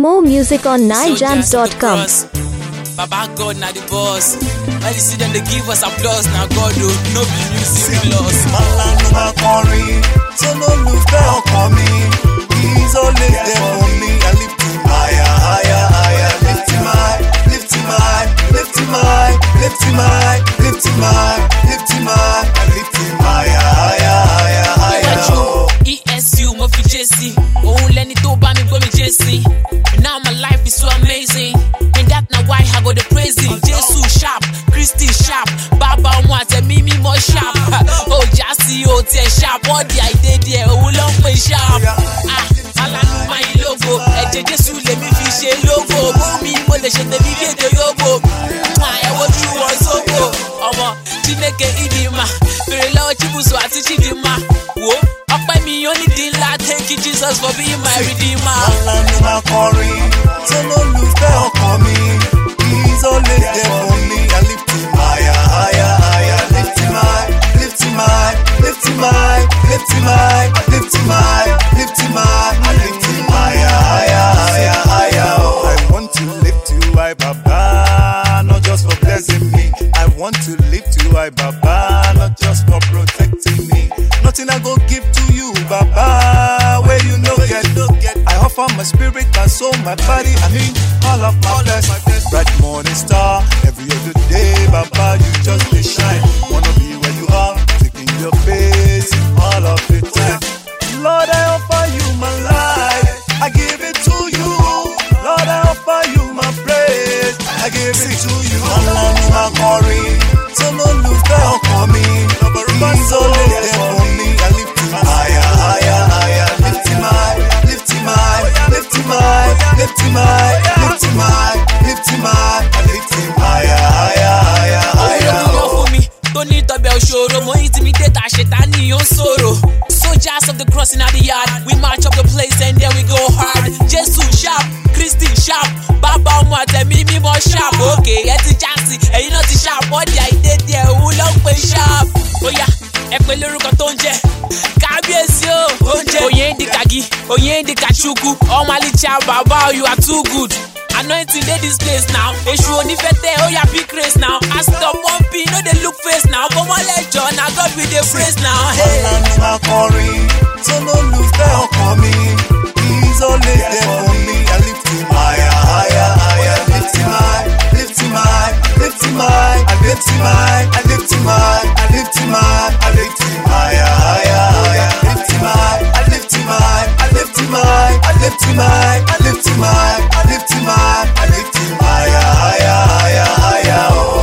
More music on nijams.com. Baba God na the boss. When you see them, they give us applause. Now God do no be music loss. Malanu Makori, so no lose bell for me. He's always there for me. I lift him higher, higher, higher. Lift him high, lift him high, lift him high, lift him high, lift him high, lift him high. I lift him higher, higher, higher, higher. ESU, Murphy JC. Oh, Lenny Toba, me go me JC. Now my life is so amazing. And that now why I go the praising. Jesus sharp, Christy sharp, Baba Mwate, Mimi more sharp. Oh, Jassy, oh, T sharp. What the idea there? Oh, long way sharp. Malanu my logo. Jesus, let me fish a logo. Boomie, what the shit, the video, yobo. I want you on so go. Chineke idima. Very low, Chibuzo, Atichidima. Whoa. Up me only dealer, thank you Jesus for being my redeemer. Malanu Makori, so no lose bell for me. He's always there for me. I lift him higher, higher, higher. Lift him high, lift him high, lift him high, lift him high, lift him high, lift him high. I lift him higher, higher, higher, higher. Oh, I want to lift you high, Baba, not just for blessing me. I want to lift you high, Baba, not just for protecting me. Nothing I go give to you, Baba, where you know get. I offer my spirit, my soul, my body, I mean all of my best. Bright morning star, every other day, Baba, you just dey shine. Wanna be where you are, taking your face all of the time. Lord, I offer you my life, I give it to you. Lord, I offer you my praise, I give it to you. Malanu Makori, so no lose bell for me. He's always there for me. I lift him higher, higher, higher. Lift him high, lift him high, lift him high, lift him high, lift him high, lift him high. I lift him higher, higher, higher, higher. Don't need to be a show. More intimidate, I shetani on sorrow. Soldiers of the cross in the yard. We march up the place and then we go hard. Jesus sharp, Christy sharp, Baba Mwate, Mimi more sharp. Okay, it's Jassy, and you know the sharp. What the idea there? Who long way sharp? Oh yeah, Ekpeleruko tonje, Kabiesio, Oyendi Kagi, Oyendi Kachuku, Omalicha Baba, you are too good. Anointing they this place now. Eshu onifete, oh yeah, big race now. I stop bumping, no they look face now. Come on, let John, I got with the praise now. Hey, Malanu Makori, so no lose bell for me. He's always there for me. I lift him higher, higher, higher. Lift him high, lift him high, lift him high. I lift him high, I lift him high, I lift him high, I lift him higher, higher, higher. Lift him high, I lift him high, I lift him high, I lift him high, I lift him high, I lift him high, I lift him higher, higher, higher, higher. Oh.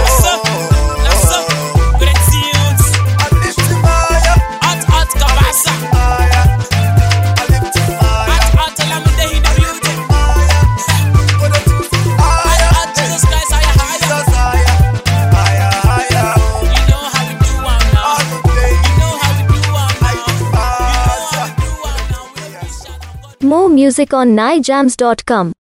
More music on nijams.com.